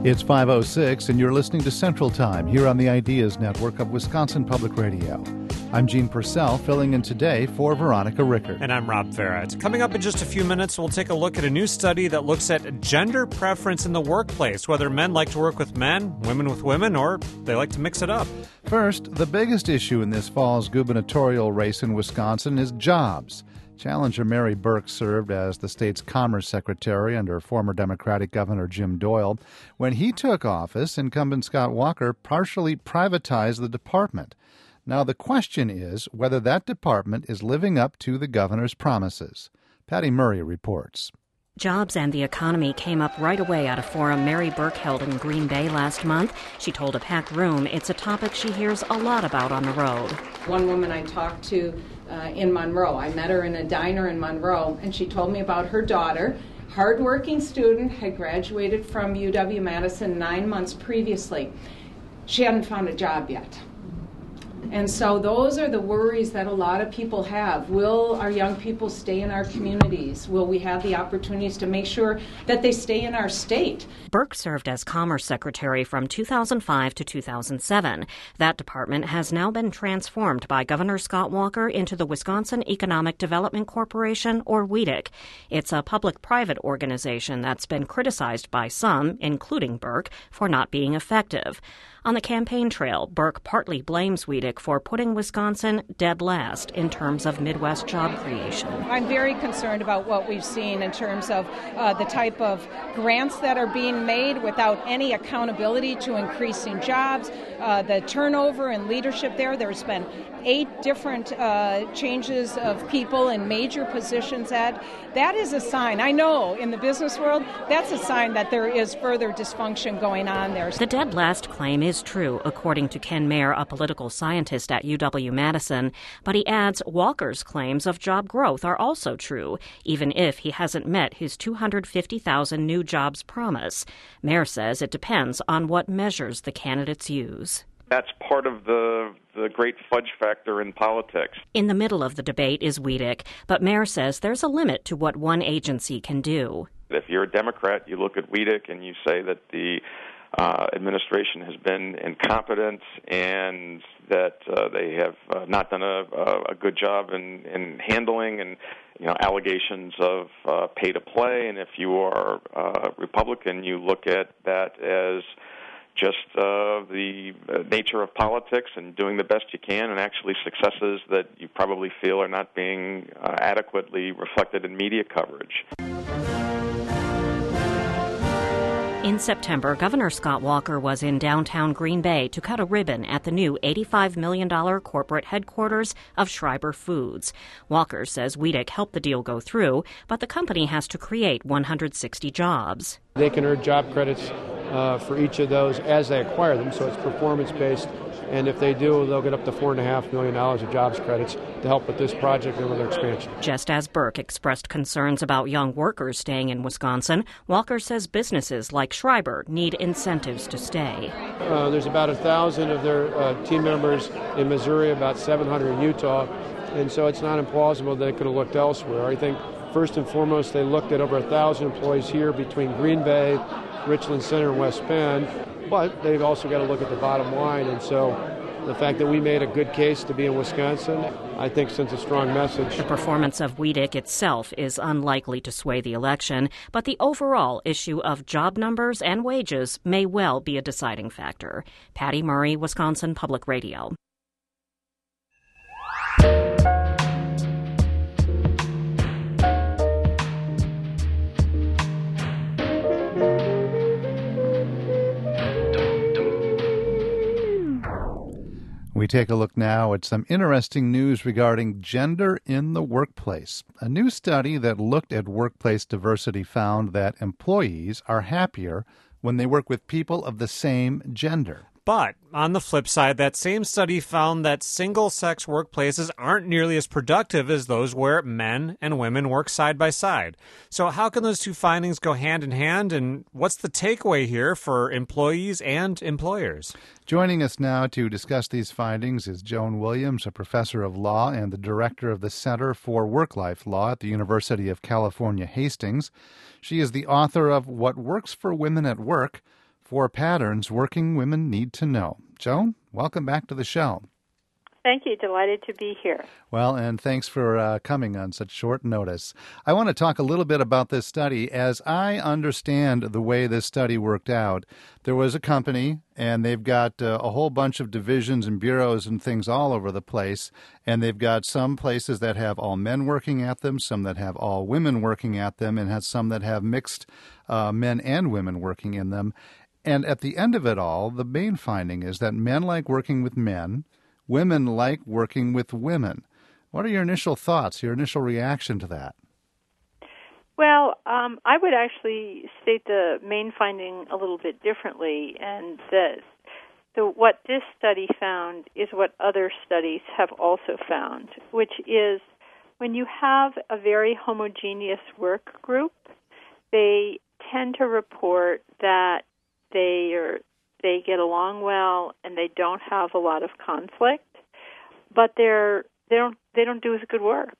It's 5:06, and you're listening to Central Time here on the Ideas Network of Wisconsin Public Radio. I'm Gene Purcell, filling in today for Veronica Rickard. And I'm Rob Farrett. Coming up in just a few minutes, we'll take a look at a new study that looks at gender preference in the workplace, whether men like to work with men, women with women, or they like to mix it up. First, the biggest issue in this fall's gubernatorial race in Wisconsin is jobs. Challenger Mary Burke served as the state's Commerce Secretary under former Democratic Governor Jim Doyle. When he took office, incumbent Scott Walker partially privatized the department. Now the question is whether that department is living up to the governor's promises. Patty Murray reports. Jobs and the economy came up right away at a forum Mary Burke held in Green Bay last month. She told a packed room it's a topic she hears a lot about on the road. One woman I talked to in Monroe, I met her in a diner in Monroe, and she told me about her daughter, hardworking student, had graduated from UW-Madison 9 months previously. She hadn't found a job yet. And so those are the worries that a lot of people have. Will our young people stay in our communities? Will we have the opportunities to make sure that they stay in our state? Burke served as Commerce Secretary from 2005 to 2007. That department has now been transformed by Governor Scott Walker into the Wisconsin Economic Development Corporation, or WEDC. It's a public-private organization that's been criticized by some, including Burke, for not being effective. On the campaign trail, Burke partly blames WEDC for putting Wisconsin dead last in terms of Midwest job creation. I'm very concerned about what we've seen in terms of the type of grants that are being made without any accountability to increasing jobs, the turnover in leadership there. There's been 8 different changes of people in major positions. That is a sign. I know in the business world, that's a sign that there is further dysfunction going on there. The dead last claim is true, according to Ken Mayer, a political scientist at UW-Madison. But he adds Walker's claims of job growth are also true, even if he hasn't met his 250,000 new jobs promise. Mayer says it depends on what measures the candidates use. That's part of the great fudge factor in politics. In the middle of the debate is WEDC, but Mayer says there's a limit to what one agency can do. If you're a Democrat, you look at WEDC and you say that the administration has been incompetent and that they have not done a good job in handling and allegations of pay to play. And if you are Republican, you look at that as just the nature of politics and doing the best you can, and actually successes that you probably feel are not being adequately reflected in media coverage. In September, Governor Scott Walker was in downtown Green Bay to cut a ribbon at the new $85 million corporate headquarters of Schreiber Foods. Walker says WEDC helped the deal go through, but the company has to create 160 jobs. They can earn job credits for each of those as they acquire them, so it's performance-based. And if they do, they'll get up to $4.5 million of jobs credits to help with this project and with their expansion. Just as Burke expressed concerns about young workers staying in Wisconsin, Walker says businesses like Schreiber need incentives to stay. There's about 1,000 of their team members in Missouri, about 700 in Utah, and so it's not implausible they could have looked elsewhere. I think first and foremost they looked at over 1,000 employees here between Green Bay, Richland Center, and West Bend. But they've also got to look at the bottom line, and so the fact that we made a good case to be in Wisconsin, I think, sends a strong message. The performance of WEDC itself is unlikely to sway the election, but the overall issue of job numbers and wages may well be a deciding factor. Patty Murray, Wisconsin Public Radio. We take a look now at some interesting news regarding gender in the workplace. A new study that looked at workplace diversity found that employees are happier when they work with people of the same gender. But on the flip side, that same study found that single-sex workplaces aren't nearly as productive as those where men and women work side by side. So how can those two findings go hand in hand, and what's the takeaway here for employees and employers? Joining us now to discuss these findings is Joan Williams, a professor of law and the director of the Center for Work-Life Law at the University of California, Hastings. She is the author of What Works for Women at Work: 4 patterns working women need to know. Joan, welcome back to the show. Thank you. Delighted to be here. Well, and thanks for coming on such short notice. I want to talk a little bit about this study. As I understand the way this study worked out, there was a company, and they've got a whole bunch of divisions and bureaus and things all over the place, and they've got some places that have all men working at them, some that have all women working at them, and has some that have mixed men and women working in them. And at the end of it all, the main finding is that men like working with men, women like working with women. What are your initial thoughts, your initial reaction to that? Well, I would actually state the main finding a little bit differently, and what this study found is what other studies have also found, which is when you have a very homogeneous work group, they tend to report that they get along well and they don't have a lot of conflict, but they don't do as good work.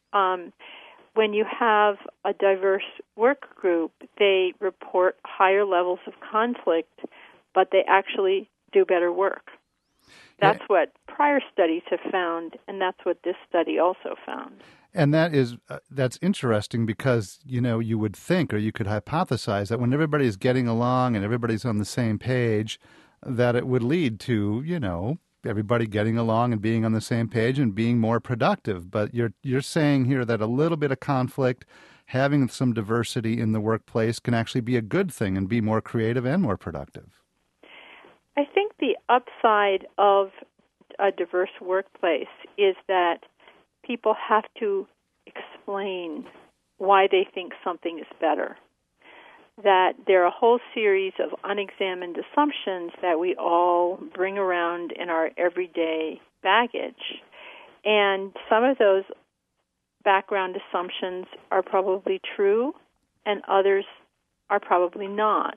When you have a diverse work group, they report higher levels of conflict, but they actually do better work. That's what prior studies have found, and that's what this study also found. And that's interesting because, you would think, or you could hypothesize, that when everybody's getting along and everybody's on the same page, that it would lead to, everybody getting along and being on the same page and being more productive. But you're saying here that a little bit of conflict, having some diversity in the workplace can actually be a good thing and be more creative and more productive. I think the upside of a diverse workplace is that people have to explain why they think something is better. That there are a whole series of unexamined assumptions that we all bring around in our everyday baggage. And some of those background assumptions are probably true, and others are probably not.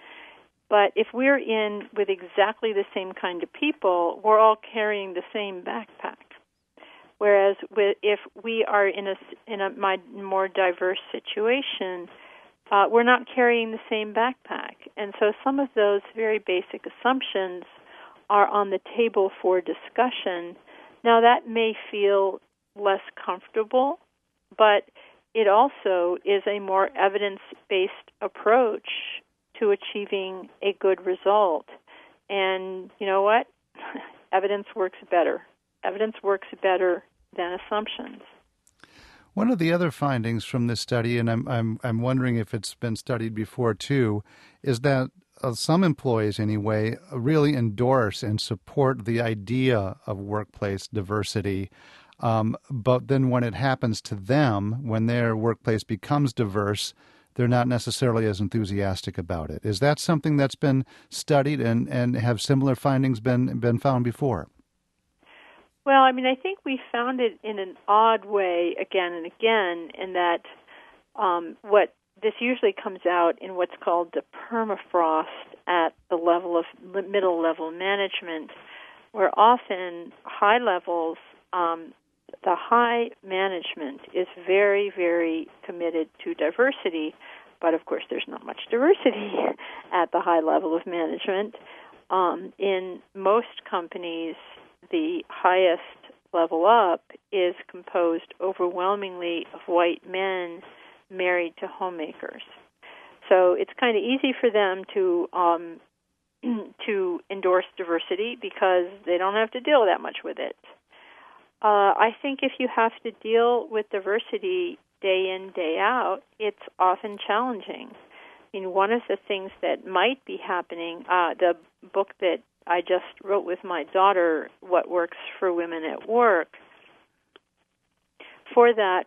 But if we're in with exactly the same kind of people, we're all carrying the same backpack. Whereas if we are in a more diverse situation, we're not carrying the same backpack. And so some of those very basic assumptions are on the table for discussion. Now, that may feel less comfortable, but it also is a more evidence-based approach to achieving a good result. And you know what? Evidence works better. Evidence works better than assumptions. One of the other findings from this study, and I'm wondering if it's been studied before too, is that some employees anyway really endorse and support the idea of workplace diversity. But then when it happens to them, when their workplace becomes diverse, they're not necessarily as enthusiastic about it. Is that something that's been studied and have similar findings been found before? Well, I think we found it in an odd way again and again, in that what this usually comes out in what's called the permafrost at the level of middle-level management, where often high levels, the high management is very, very committed to diversity, but of course there's not much diversity at the high level of management. In most companies, the highest level up is composed overwhelmingly of white men married to homemakers. So it's kind of easy for them to endorse diversity because they don't have to deal that much with it. I think if you have to deal with diversity day in, day out, it's often challenging. One of the things that might be happening, the book that I just wrote with my daughter, What Works for Women at Work, for that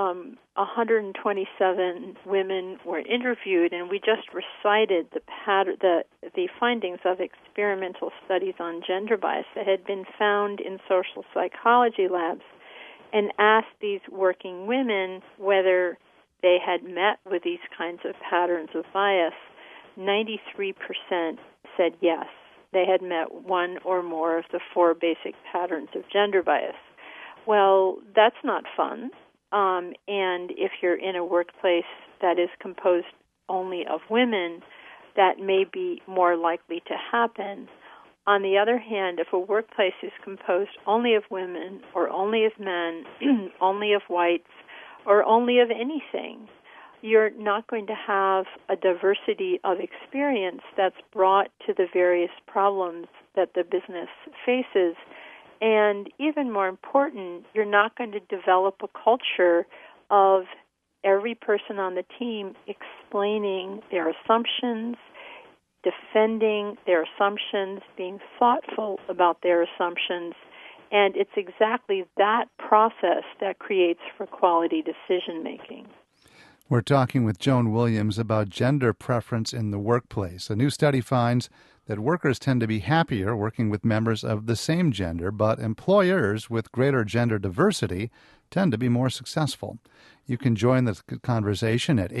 127 women were interviewed, and we just recited the findings of experimental studies on gender bias that had been found in social psychology labs, and asked these working women whether they had met with these kinds of patterns of bias. 93% said yes. They had met one or more of the 4 basic patterns of gender bias. Well, that's not fun. And if you're in a workplace that is composed only of women, that may be more likely to happen. On the other hand, if a workplace is composed only of women or only of men, only of whites, or only of anything, you're not going to have a diversity of experience that's brought to the various problems that the business faces. And even more important, you're not going to develop a culture of every person on the team explaining their assumptions, defending their assumptions, being thoughtful about their assumptions. And it's exactly that process that creates for quality decision-making. We're talking with Joan Williams about gender preference in the workplace. A new study finds that workers tend to be happier working with members of the same gender, but employers with greater gender diversity tend to be more successful. You can join the conversation at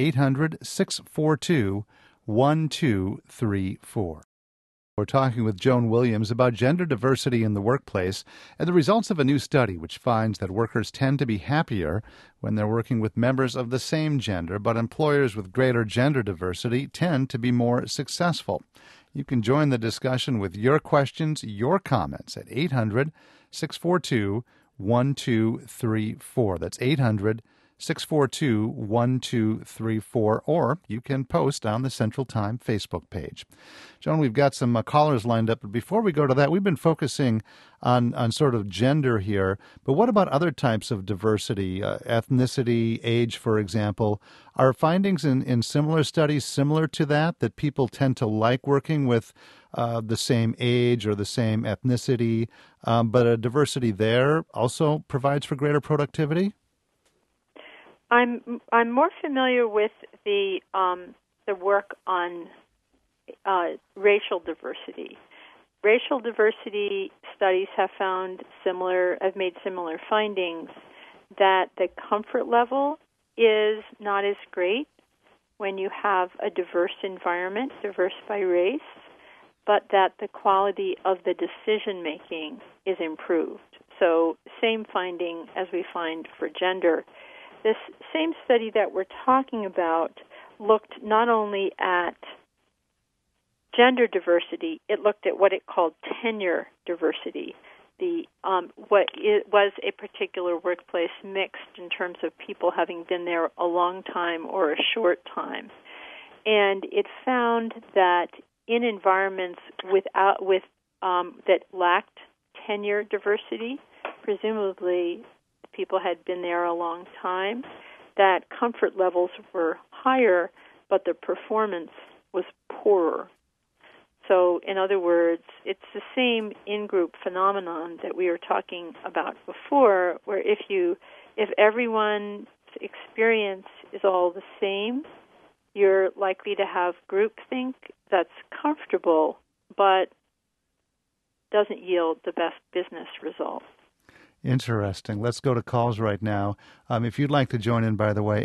800-642-1234. We're talking with Joan Williams about gender diversity in the workplace and the results of a new study which finds that workers tend to be happier when they're working with members of the same gender, but employers with greater gender diversity tend to be more successful. You can join the discussion with your questions, your comments at 800-642-1234. That's 800-642-1234, or you can post on the Central Time Facebook page. Joan, we've got some callers lined up, but before we go to that, we've been focusing on sort of gender here, but what about other types of diversity, ethnicity, age, for example? Are findings in similar studies similar to that people tend to like working with the same age or the same ethnicity, but a diversity there also provides for greater productivity? I'm more familiar with the work on racial diversity. Racial diversity studies have made similar findings that the comfort level is not as great when you have a diverse environment, diverse by race, but that the quality of the decision making is improved. So same finding as we find for gender. This same study that we're talking about looked not only at gender diversity, it looked at what it called tenure diversity. What it was a particular workplace mixed in terms of people having been there a long time or a short time. And it found that in environments that lacked tenure diversity, presumably people had been there a long time, that comfort levels were higher, but the performance was poorer. So, in other words, it's the same in-group phenomenon that we were talking about before, where if everyone's experience is all the same, you're likely to have groupthink that's comfortable, but doesn't yield the best business results. Interesting. Let's go to calls right now. If you'd like to join in, by the way,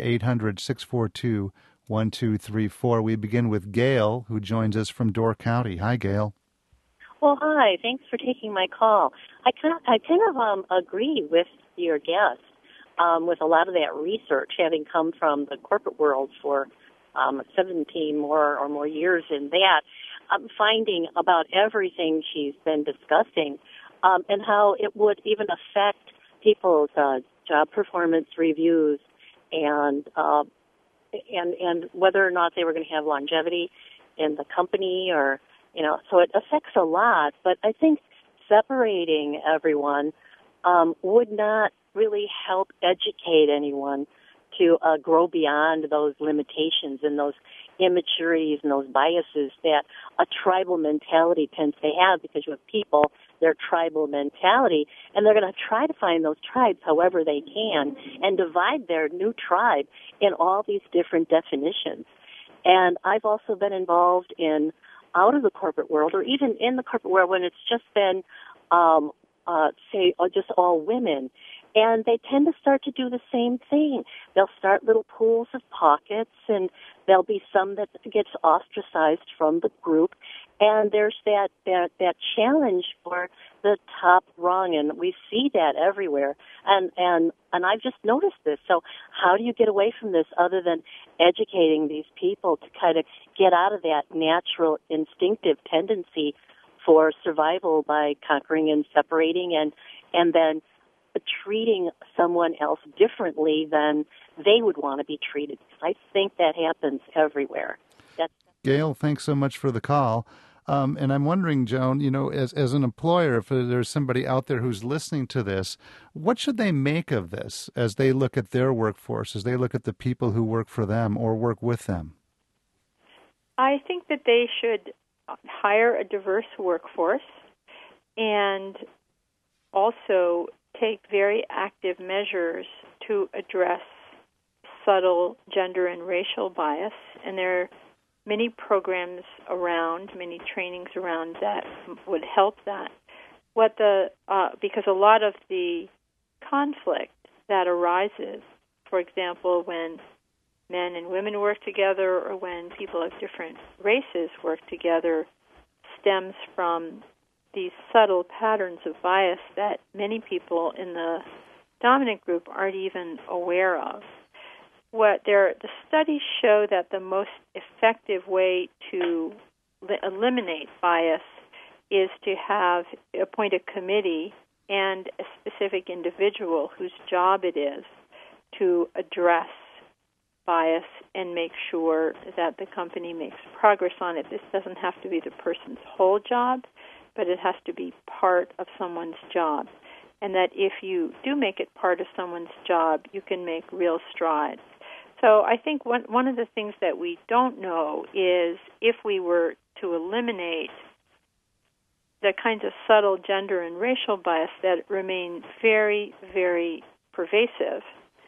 800-642-1234. We begin with Gail, who joins us from Door County. Hi, Gail. Well, hi. Thanks for taking my call. I kind of agree with your guest with a lot of that research, having come from the corporate world for 17 or more years in that. I'm finding about everything she's been discussing. And how it would even affect people's job performance reviews and whether or not they were going to have longevity in the company so it affects a lot. But I think separating everyone would not really help educate anyone to grow beyond those limitations and those immaturities and those biases that a tribal mentality tends to have, because you have people, their tribal mentality, and they're going to try to find those tribes however they can and divide their new tribe in all these different definitions. And I've also been involved out of the corporate world, or even in the corporate world when it's just been, just all women. And they tend to start to do the same thing. They'll start little pools of pockets, and there'll be some that gets ostracized from the group. And there's that challenge for the top rung, and we see that everywhere. And I've just noticed this. So how do you get away from this other than educating these people to kind of get out of that natural instinctive tendency for survival by conquering and separating and then treating someone else differently than they would want to be treated? I think that happens everywhere. Gail, thanks so much for the call. And I'm wondering, Joan, as an employer, if there's somebody out there who's listening to this, what should they make of this as they look at their workforce, as they look at the people who work for them or work with them? I think that they should hire a diverse workforce and also take very active measures to address subtle gender and racial bias. And there are many programs around, many trainings around that would help that. Because a lot of the conflict that arises, for example, when men and women work together or when people of different races work together, stems from these subtle patterns of bias that many people in the dominant group aren't even aware of. The studies show that the most effective way to eliminate bias is to appoint a committee and a specific individual whose job it is to address bias and make sure that the company makes progress on it. This doesn't have to be the person's whole job, but it has to be part of someone's job. And that if you do make it part of someone's job, you can make real strides. So I think one of the things that we don't know is if we were to eliminate the kinds of subtle gender and racial bias that remain very, very pervasive,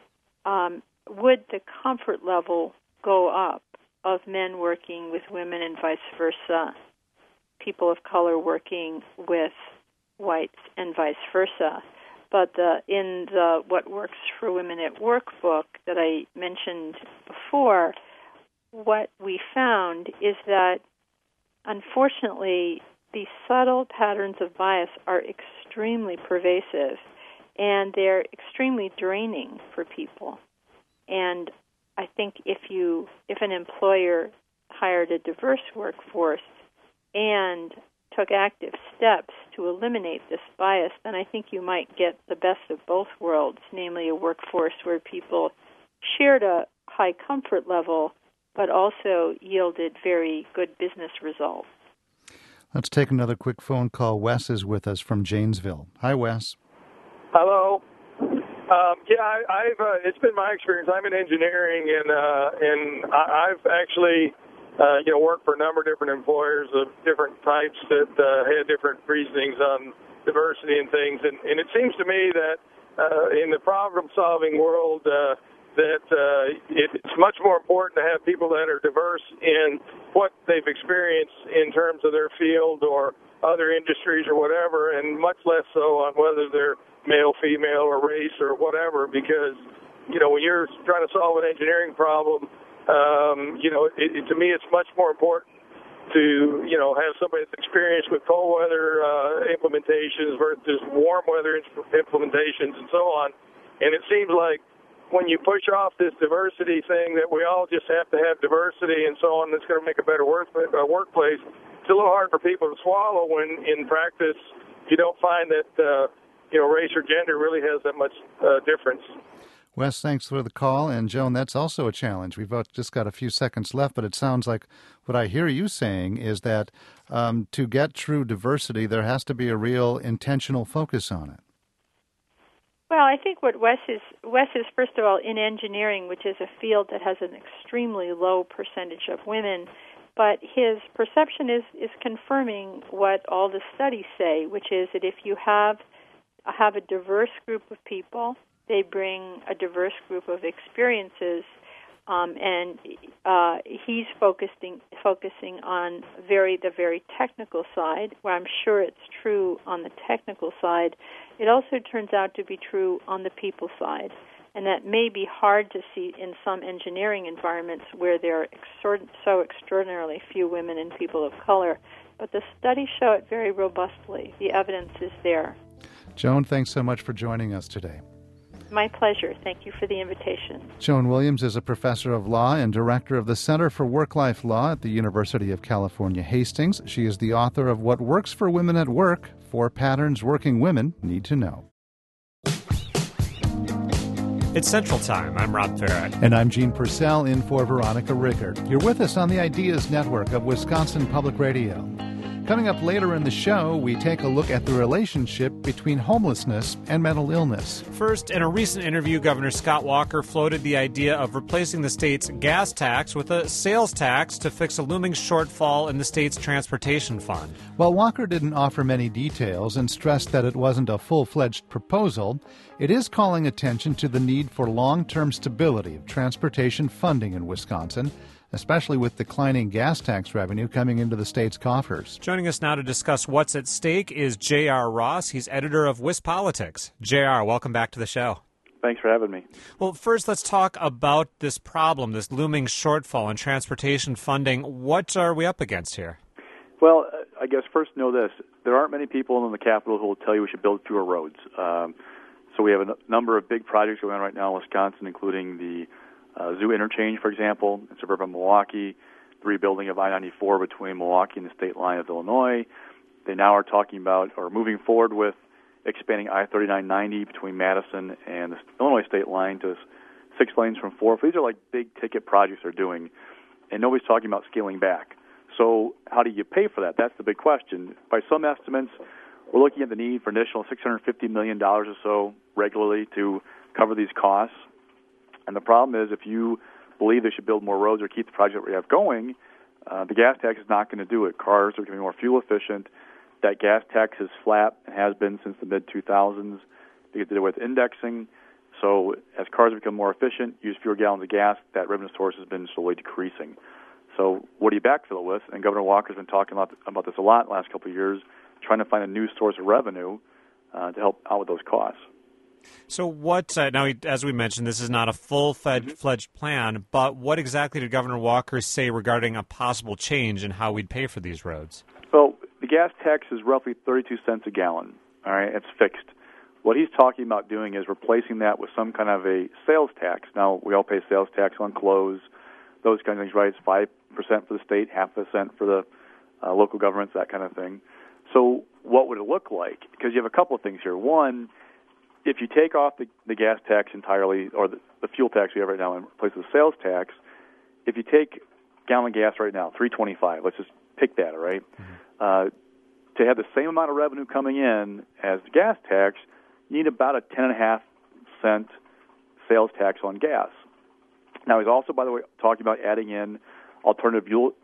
would the comfort level go up of men working with women and vice versa, people of color working with whites and vice versa? But in the What Works for Women at Work book that I mentioned before, what we found is that, unfortunately, these subtle patterns of bias are extremely pervasive, and they're extremely draining for people. And I think if an employer hired a diverse workforce and took active steps to eliminate this bias, then I think you might get the best of both worlds, namely a workforce where people shared a high comfort level but also yielded very good business results. Let's take another quick phone call. Wes is with us from Janesville. Hi, Wes. Hello. It's been my experience. I'm in engineering, and I've actually worked for a number of different employers of different types that had different reasonings on diversity and things. And it seems to me that in the problem-solving world, it's much more important to have people that are diverse in what they've experienced in terms of their field or other industries or whatever, and much less so on whether they're male, female, or race or whatever, because, when you're trying to solve an engineering problem, to me it's much more important to, have somebody that's experienced with cold weather implementations versus warm weather implementations and so on. And it seems like when you push off this diversity thing that we all just have to have diversity and so on, that's going to make a better workplace, it's a little hard for people to swallow when in practice you don't find that race or gender really has that much difference. Wes, thanks for the call. And Joan, that's also a challenge. We've just got a few seconds left, but it sounds like what I hear you saying is that to get true diversity, there has to be a real intentional focus on it. Well, I think what Wes is, first of all, in engineering, which is a field that has an extremely low percentage of women, but his perception is confirming what all the studies say, which is that if you have a diverse group of people, they bring a diverse group of experiences, and he's focusing on the very technical side, where I'm sure it's true on the technical side. It also turns out to be true on the people side, And that may be hard to see in some engineering environments where there are so extraordinarily few women and people of color. But the studies show it very robustly. The evidence is there. Joan, thanks so much for joining us today. My pleasure. Thank you for the invitation. Joan Williams is a professor of law and director of the Center for Work-Life Law at the University of California, Hastings. She is the author of What Works for Women at Work, 4 Patterns Working Women Need to Know. It's Central Time. I'm Rob Farrett. And I'm Gene Purcell in for Veronica Rickard. You're with us on the Ideas Network of Wisconsin Public Radio. Coming up later in the show, we take a look at the relationship between homelessness and mental illness. First, in a recent interview, Governor Scott Walker floated the idea of replacing the state's gas tax with a sales tax to fix a looming shortfall in the state's transportation fund. While Walker didn't offer many details and stressed that it wasn't a full-fledged proposal, it is calling attention to the need for long-term stability of transportation funding in Wisconsin, especially with declining gas tax revenue coming into the state's coffers. Joining us now to discuss what's at stake is J.R. Ross. He's editor of WisPolitics. J.R., welcome back to the show. Thanks for having me. Well, first, let's talk about this problem, this looming shortfall in transportation funding. What are we up against here? Well, I guess first know this. There aren't many people in the Capitol who will tell you we should build fewer roads. So we have a number of big projects going on right now in Wisconsin, including the Zoo Interchange, for example, in suburban Milwaukee, the rebuilding of I-94 between Milwaukee and the state line of Illinois. They now are talking about or moving forward with expanding I-3990 between Madison and the Illinois state line to 6 lanes from 4. So these are like big-ticket projects they're doing, and nobody's talking about scaling back. So how do you pay for that? That's the big question. By some estimates, we're looking at the need for additional $650 million or so regularly to cover these costs. And the problem is if you believe they should build more roads or keep the project we have going, the gas tax is not going to do it. Cars are becoming more fuel efficient. That gas tax is flat and has been since the mid-2000s because they did it with indexing. So as cars become more efficient, use fewer gallons of gas, that revenue source has been slowly decreasing. So what do you backfill it with? And Governor Walker's been talking about this a lot in the last couple of years, trying to find a new source of revenue to help out with those costs. So what, now, as we mentioned, this is not a full-fledged plan, but what exactly did Governor Walker say regarding a possible change in how we'd pay for these roads? Well, the gas tax is roughly 32 cents a gallon. All right, it's fixed. What he's talking about doing is replacing that with some kind of a sales tax. Now, we all pay sales tax on clothes, those kind of things, right? It's 5% for the state, 0.5% for the local governments, that kind of thing. So what would it look like? Because you have a couple of things here. One, if you take off the gas tax entirely, or the fuel tax we have right now and replace it with sales tax, if you take gallon gas right now, $3.25, let's just pick that, all right? Mm-hmm. To have the same amount of revenue coming in as the gas tax, you need about a 10.5 cent sales tax on gas. Now, he's also, by the way, talking about adding in alternative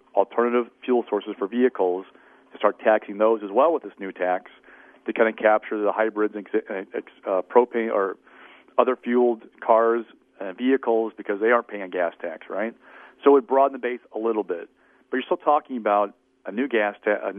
fuel sources for vehicles to start taxing those as well with this new tax to kind of capture the hybrids and propane or other fueled cars and vehicles because they aren't paying a gas tax, right? So it would broaden the base a little bit. But you're still talking about a new gas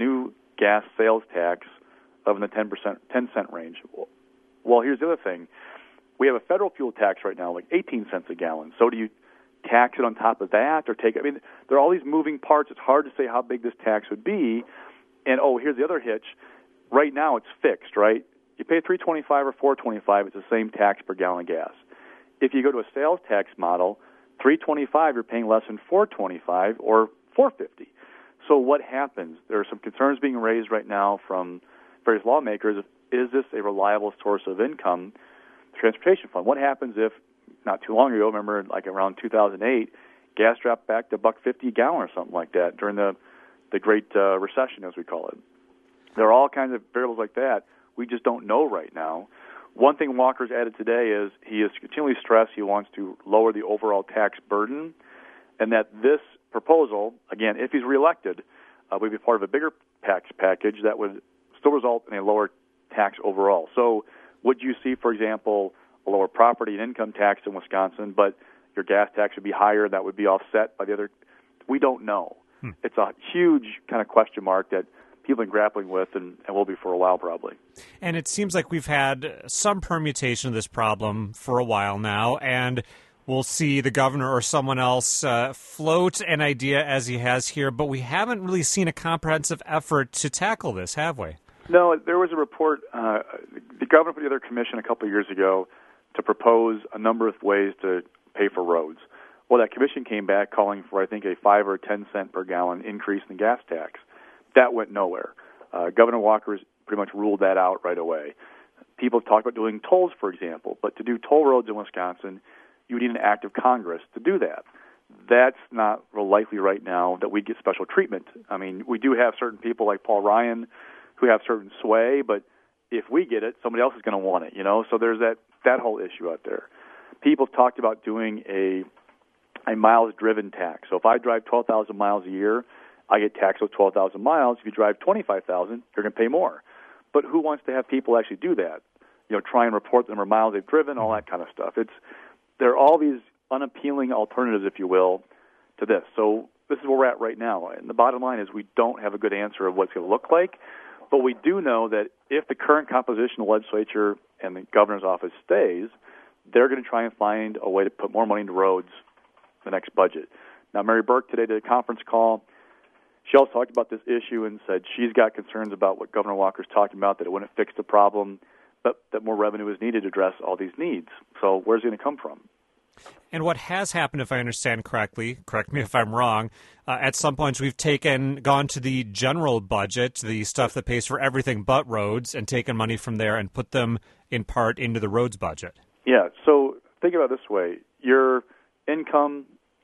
sales tax of in the 10 cent range. Well, here's the other thing. We have a federal fuel tax right now, like 18 cents a gallon. So do you tax it on top of that or take it? I mean, there are all these moving parts. It's hard to say how big this tax would be. And, here's the other hitch. Right now it's fixed, right? You pay $3.25 or $4.25, it's the same tax per gallon of gas. If you go to a sales tax model, $3.25 you're paying less than $4.25 or $4.50. So what happens? There are some concerns being raised right now from various lawmakers. Is this a reliable source of income? The transportation fund. What happens if not too long ago, remember like around 2008, gas dropped back to $1.50 a gallon or something like that during the Great Recession, as we call it. There are all kinds of variables like that. We just don't know right now. One thing Walker's added today is he has continually stressed he wants to lower the overall tax burden, and that this proposal, again, if he's reelected, would be part of a bigger tax package that would still result in a lower tax overall. So would you see, for example, a lower property and income tax in Wisconsin, but your gas tax would be higher, that would be offset by the other? We don't know. It's a huge kind of question mark that people have been grappling with and will be for a while probably. And it seems like we've had some permutation of this problem for a while now, and we'll see the governor or someone else float an idea as he has here, but we haven't really seen a comprehensive effort to tackle this, have we? No, there was a report, the governor put together a commission a couple of years ago to propose a number of ways to pay for roads. Well, that commission came back calling for, I think, a 5 or 10 cent per gallon increase in the gas tax. That went nowhere. Governor Walker's pretty much ruled that out right away. People have talked about doing tolls, for example, but to do toll roads in Wisconsin, you need an act of Congress to do that. That's not real likely right now that we get special treatment. I mean, we do have certain people like Paul Ryan who have certain sway, but if we get it, somebody else is going to want it, you know? So there's that whole issue out there. People have talked about doing a miles driven tax. So if I drive 12,000 miles a year, I get taxed with 12,000 miles. If you drive 25,000, you're going to pay more. But who wants to have people actually do that? You know, try and report the number of miles they've driven, all that kind of stuff. There are all these unappealing alternatives, if you will, to this. So this is where we're at right now. And the bottom line is we don't have a good answer of what it's going to look like. But we do know that if the current composition of the legislature and the governor's office stays, they're going to try and find a way to put more money into roads in the next budget. Now, Mary Burke today did a conference call. She also talked about this issue and said she's got concerns about what Governor Walker's talking about, that it wouldn't fix the problem, but that more revenue is needed to address all these needs. So where's it going to come from? And what has happened, if I understand correctly, correct me if I'm wrong, at some points we've gone to the general budget, the stuff that pays for everything but roads, and taken money from there and put them in part into the roads budget. Yeah, so think about it this way. Your income,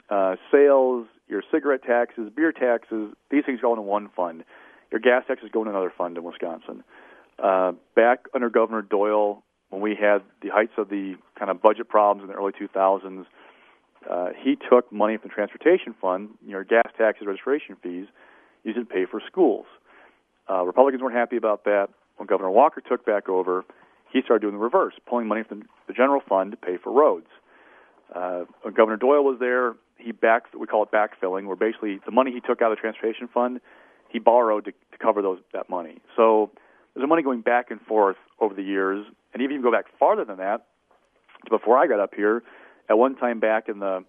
sales, your cigarette taxes, beer taxes, these things go into one fund. Your gas taxes go in another fund in Wisconsin. Back under Governor Doyle, when we had the heights of the kind of budget problems in the early 2000s, he took money from the transportation fund, your gas taxes, registration fees, used it to pay for schools. Republicans weren't happy about that. When Governor Walker took back over, he started doing the reverse, pulling money from the general fund to pay for roads. When Governor Doyle was there, we call it backfilling, where basically the money he took out of the transportation fund, he borrowed to cover that money. So there's money going back and forth over the years, and even go back farther than that, before I got up here, at one time back in the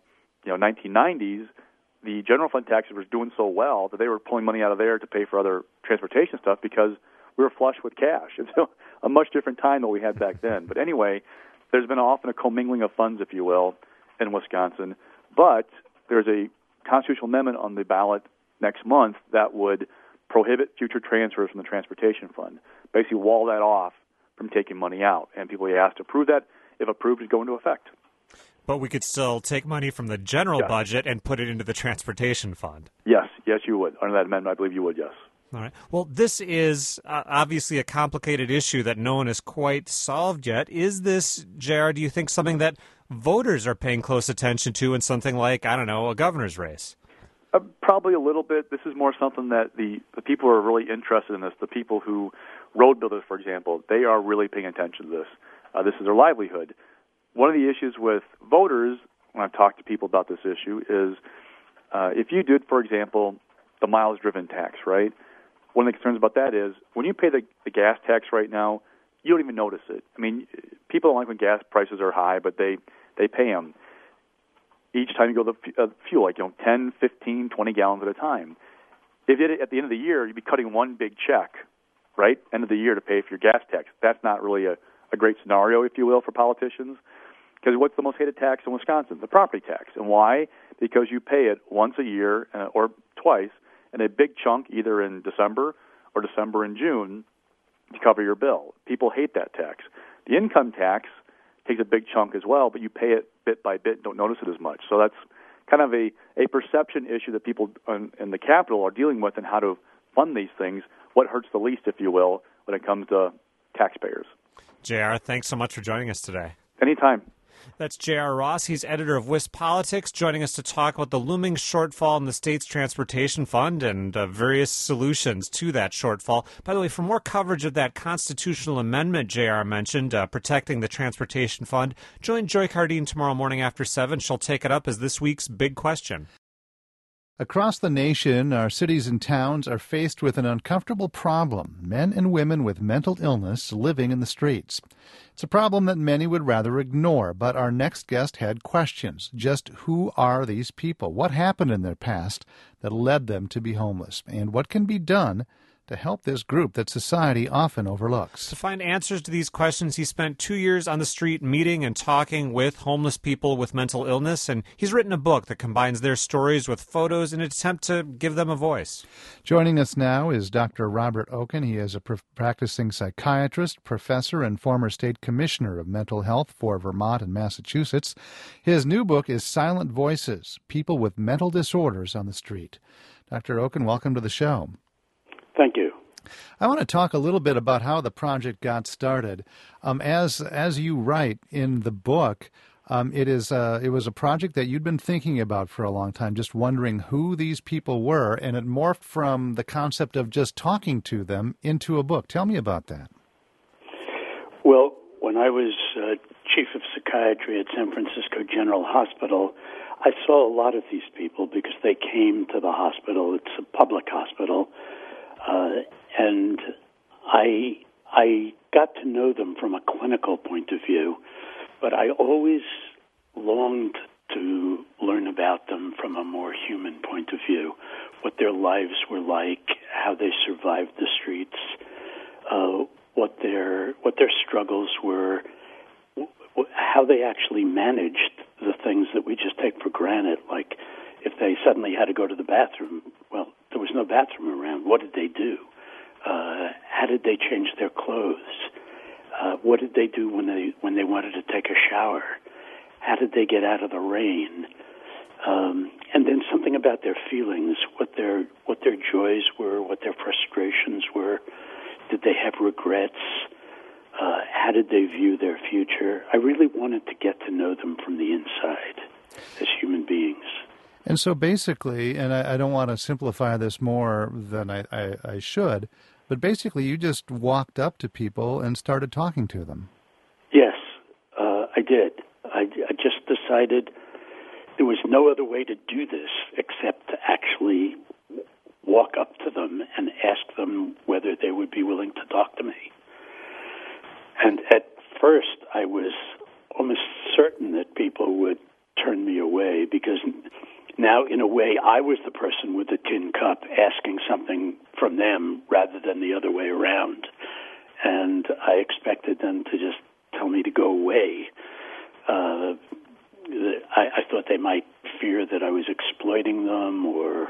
1990s, the general fund taxes were doing so well that they were pulling money out of there to pay for other transportation stuff because we were flush with cash. It's a much different time than we had back then. But anyway, there's been often a commingling of funds, if you will, in Wisconsin. But there's a constitutional amendment on the ballot next month that would prohibit future transfers from the transportation fund, basically wall that off from taking money out. And people are asked to approve that. If approved, it go into effect. But we could still take money from the general budget and put it into the transportation fund. Yes, you would. Under that amendment, I believe you would, yes. All right. Well, this is obviously a complicated issue that no one has quite solved yet. Is this, JR, do you think something that voters are paying close attention to in something like, I don't know, a governor's race? Probably a little bit. This is more something that the people who are really interested in this, the people who, road builders, for example, they are really paying attention to this. This is their livelihood. One of the issues with voters, when I've talked to people about this issue, is if you did, for example, the miles driven tax, right? One of the concerns about that is when you pay the gas tax right now, you don't even notice it. I mean, people don't like when gas prices are high, but they pay them. Each time you go to the fuel, 10, 15, 20 gallons at a time. If you did it at the end of the year, you'd be cutting one big check, right, end of the year to pay for your gas tax. That's not really a great scenario, if you will, for politicians. Because what's the most hated tax in Wisconsin? The property tax. And why? Because you pay it once a year or twice, and a big chunk either in December or December and June to cover your bill. People hate that tax. The income tax takes a big chunk as well, but you pay it bit by bit and don't notice it as much. So that's kind of a perception issue that people in the Capitol are dealing with and how to fund these things, what hurts the least, if you will, when it comes to taxpayers. JR, thanks so much for joining us today. Anytime. That's J.R. Ross. He's editor of WisPolitics, joining us to talk about the looming shortfall in the state's transportation fund and various solutions to that shortfall. By the way, for more coverage of that constitutional amendment J.R. mentioned, protecting the transportation fund, join Joy Cardine tomorrow morning after 7. She'll take it up as this week's big question. Across the nation, our cities and towns are faced with an uncomfortable problem: men and women with mental illness living in the streets. It's a problem that many would rather ignore, but our next guest had questions. Just who are these people? What happened in their past that led them to be homeless? And what can be done to help this group that society often overlooks? To find answers to these questions, he spent 2 years on the street meeting and talking with homeless people with mental illness, and he's written a book that combines their stories with photos in an attempt to give them a voice. Joining us now is Dr. Robert Okun. He is a practicing psychiatrist, professor, and former state commissioner of mental health for Vermont and Massachusetts. His new book is Silent Voices: People with Mental Disorders on the Street. Dr. Okun, welcome to the show. Thank you. I want to talk a little bit about how the project got started. As you write in the book, it was a project that you'd been thinking about for a long time, just wondering who these people were, and it morphed from the concept of just talking to them into a book. Tell me about that. Well, when I was chief of psychiatry at San Francisco General Hospital, I saw a lot of these people because they came to the hospital. It's a public hospital. And I got to know them from a clinical point of view, but I always longed to learn about them from a more human point of view, what their lives were like, how they survived the streets, what their struggles were, how they actually managed the things that we just take for granted, like if they suddenly had to go to the bathroom. Well, there was no bathroom around. What did they do? How did they change their clothes? What did they do when they wanted to take a shower? How did they get out of the rain? And then something about their feelings, what their joys were, what their frustrations were. Did they have regrets? How did they view their future? I really wanted to get to know them from the inside as human beings. And so basically, and I don't want to simplify this more than I should, but basically you just walked up to people and started talking to them. Yes, I did. I just decided there was no other way to do this except to actually walk up to them and ask them whether they would be willing to talk to me. And at first I was almost certain that people would turn me away because now, in a way, I was the person with the tin cup asking something from them rather than the other way around. And I expected them to just tell me to go away. I thought they might fear that I was exploiting them or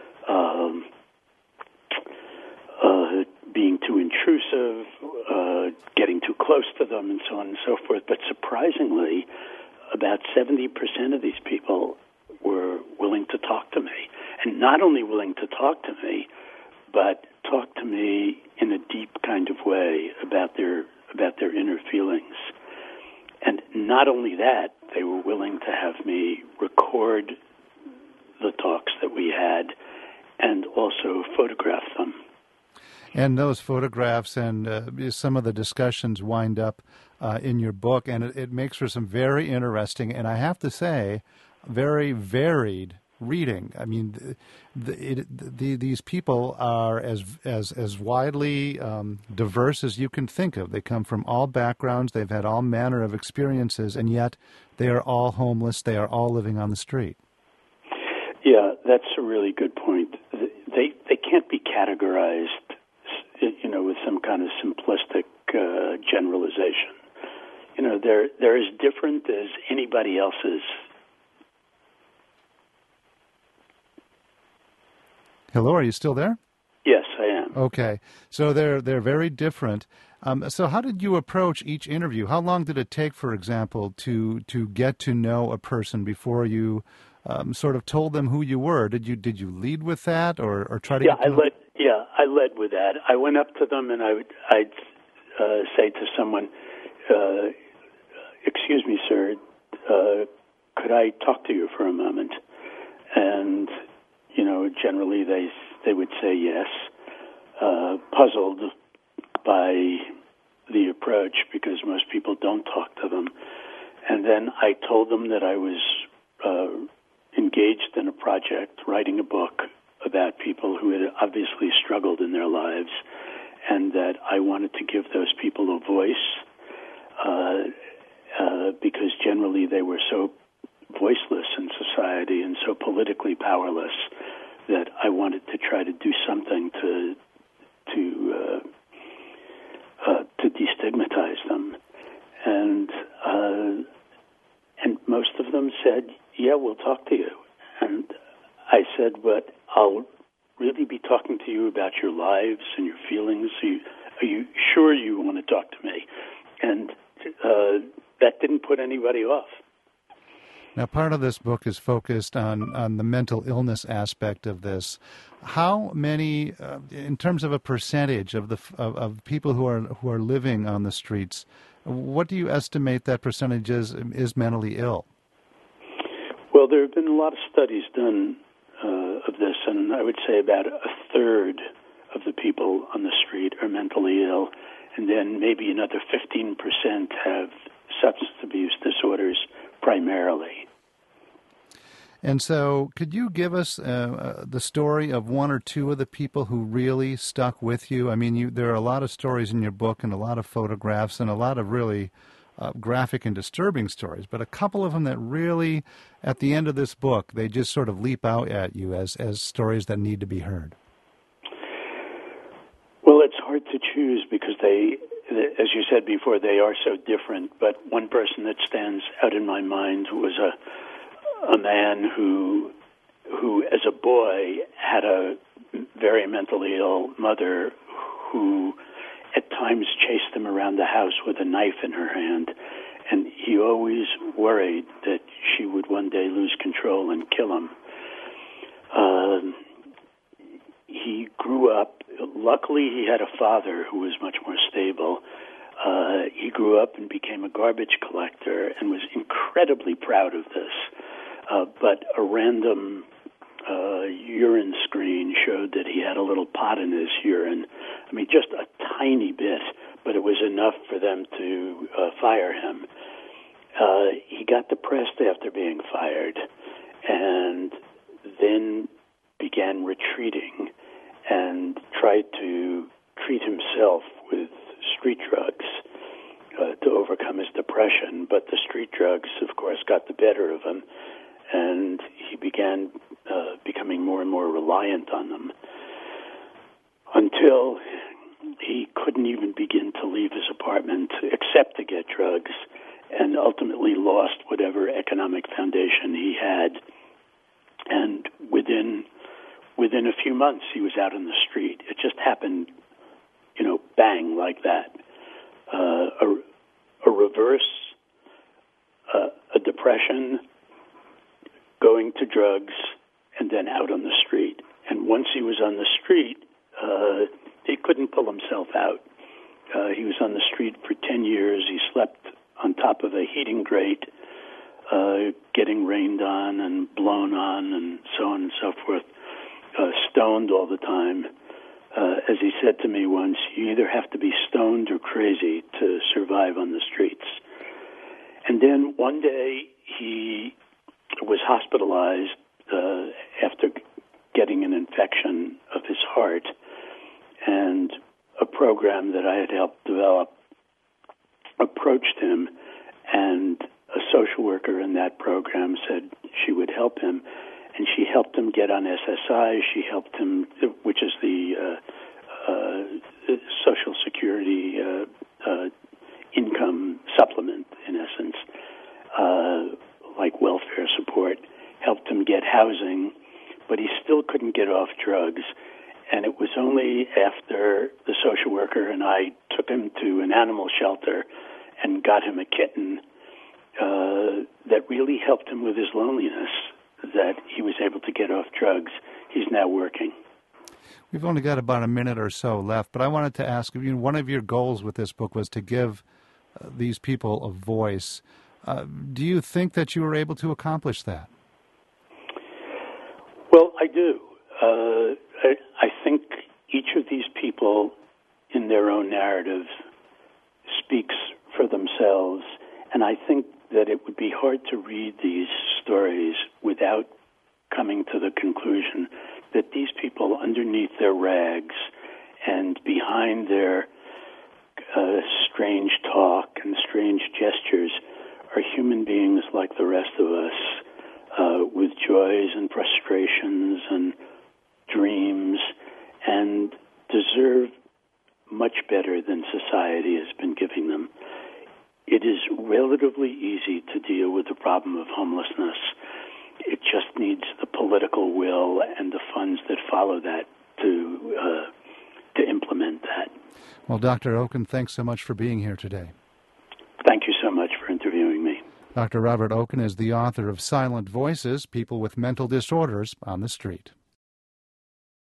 being too intrusive, getting too close to them, and so on and so forth. But surprisingly, about 70% of these people were willing to talk to me. And not only willing to talk to me, but talk to me in a deep kind of way about their inner feelings. And not only that, they were willing to have me record the talks that we had and also photograph them. And those photographs and some of the discussions wind up in your book, and it makes for some very interesting, and I have to say, very varied reading. I mean, these people are as widely diverse as you can think of. They come from all backgrounds. They've had all manner of experiences, and yet they are all homeless. They are all living on the street. Yeah, that's a really good point. They can't be categorized, with some kind of simplistic generalization. They're as different as anybody else's. Hello, are you still there? Yes, I am. Okay, so they're very different. So how did you approach each interview? How long did it take, for example, to get to know a person before you sort of told them who you were? Did you lead with that or try to? I led with that. I went up to them and I'd say to someone, "Excuse me, sir, could I talk to you for a moment?" And generally they would say yes, puzzled by the approach because most people don't talk to them. And then I told them that I was engaged in a project, writing a book about people who had obviously struggled in their lives, and that I wanted to give those people a voice because generally they were so voiceless in society and so politically powerless that I wanted to try to do something to destigmatize them. And most of them said, yeah, we'll talk to you. And I said, but I'll really be talking to you about your lives and your feelings. Are you sure you want to talk to me? And that didn't put anybody off. Now, part of this book is focused on the mental illness aspect of this. How many, in terms of a percentage of people who are living on the streets, what do you estimate that percentage is mentally ill? Well, there have been a lot of studies done of this, and I would say about a third of the people on the street are mentally ill, and then maybe another 15% have substance abuse disorders primarily. And so could you give us the story of one or two of the people who really stuck with you? I mean, there are a lot of stories in your book and a lot of photographs and a lot of really graphic and disturbing stories, but a couple of them that really, at the end of this book, they just sort of leap out at you as stories that need to be heard. Well, it's hard to choose because they, as you said before, they are so different, but one person that stands out in my mind was a man who as a boy had a very mentally ill mother who at times chased him around the house with a knife in her hand, and he always worried that she would one day lose control and kill him. He grew up, luckily he had a father who was much more stable. He grew up and became a garbage collector and was incredibly proud of this. But a random urine screen showed that he had a little pot in his urine. I mean, just a tiny bit, but it was enough for them to fire him. He got depressed after being fired and then began retreating and tried to treat himself with street drugs to overcome his depression. But the street drugs, of course, got the better of him, and he began becoming more and more reliant on them until he couldn't even begin to leave his apartment except to get drugs, and ultimately lost whatever economic foundation he had. And within a few months, he was out on the street. It just happened, bang, like that. A reverse, a depression, going to drugs, and then out on the street. And once he was on the street, he couldn't pull himself out. He was on the street for 10 years. He slept on top of a heating grate, getting rained on and blown on and so on and so forth, stoned all the time. As he said to me once, you either have to be stoned or crazy to survive on the streets. And then one day he was hospitalized after getting an infection of his heart, and a program that I had helped develop approached him, and a social worker in that program said she would help him, and she helped him get on SSI. She helped him, which is the Social Security income supplement, in essence, like welfare support, helped him get housing, but he still couldn't get off drugs. And it was only after the social worker and I took him to an animal shelter and got him a kitten that really helped him with his loneliness that he was able to get off drugs. He's now working. We've only got about a minute or so left, but I wanted to ask you, one of your goals with this book was to give these people a voice. Do you think that you were able to accomplish that? Well, I do. I think each of these people in their own narrative speaks for themselves, and I think that it would be hard to read these stories without coming to the conclusion that these people underneath their rags and behind their strange talk and strange gestures are human beings like the rest of us, with joys and frustrations and dreams, and deserve much better than society has been giving them. It is relatively easy to deal with the problem of homelessness. It just needs the political will and the funds that follow that to implement that. Well, Dr. Okun, thanks so much for being here today. Thank you so much for interviewing me. Dr. Robert Okun is the author of Silent Voices, People with Mental Disorders on the Street.